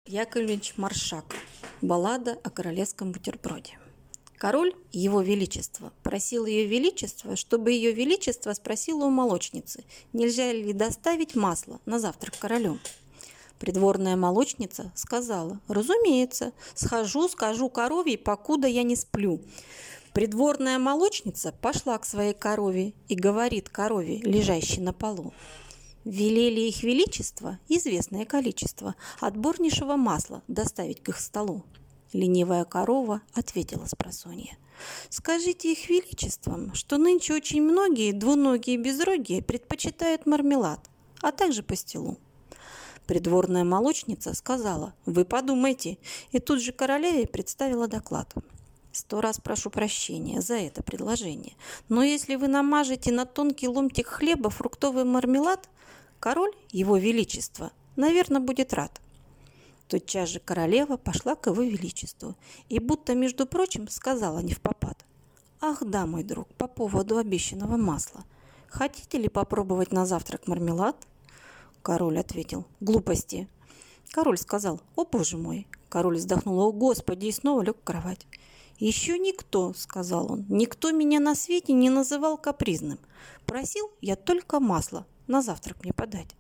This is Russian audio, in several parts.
Яковлевич Маршак. Баллада о королевском бутерброде. Король, его величество, просил ее величество, чтобы ее величество спросило у молочницы, нельзя ли доставить масло на завтрак королю. Придворная молочница сказала: разумеется, схожу, скажу корове, покуда я не сплю. Придворная молочница пошла к своей корове и говорит корове, лежащей на полу: велели их величество, известное количество, отборнейшего масла доставить к их столу. Ленивая корова ответила спросонья: скажите их величествам, что нынче очень многие двуногие безрогие предпочитают мармелад, а также пастилу. Придворная молочница сказала: вы подумайте, и тут же королеве представила доклад. 100 раз прошу прощения за это предложение, но если вы намажете на тонкий ломтик хлеба фруктовый мармелад, король, его величество, наверное, будет рад. Тотчас же королева пошла к его величеству и будто, между прочим, сказала невпопад: ах да, мой друг, по поводу обещанного масла. Хотите ли попробовать на завтрак мармелад? Король ответил: глупости. Король сказал: о боже мой. Король вздохнул: о господи, и снова лег в кровать. Еще никто, сказал он, никто меня на свете не называл капризным. Просил я только масло на завтрак мне подать.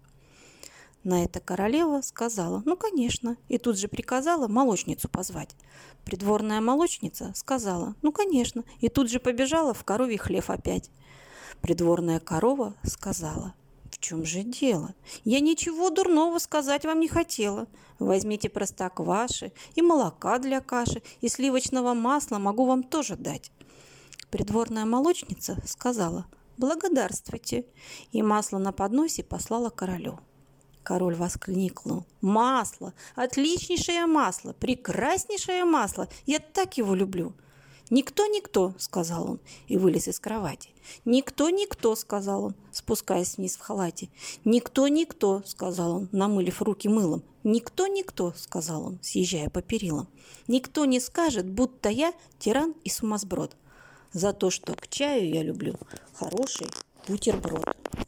На это королева сказала: ну, конечно, и тут же приказала молочницу позвать. Придворная молочница сказала: ну, конечно, и тут же побежала в коровий хлев опять. Придворная корова сказала: в чем же дело? Я ничего дурного сказать вам не хотела. Возьмите простокваши и молока для каши, и сливочного масла могу вам тоже дать. Придворная молочница сказала: благодарствуйте, и масло на подносе послала королю. Король воскликнул: масло! Отличнейшее масло! Прекраснейшее масло! Я так его люблю! «Никто, — сказал он и вылез из кровати. Никто, — сказал он, спускаясь вниз в халате. Никто, — сказал он, намылив руки мылом. Никто, — сказал он, съезжая по перилам. Никто не скажет, будто я тиран и сумасброд. За то, что к чаю я люблю хороший бутерброд».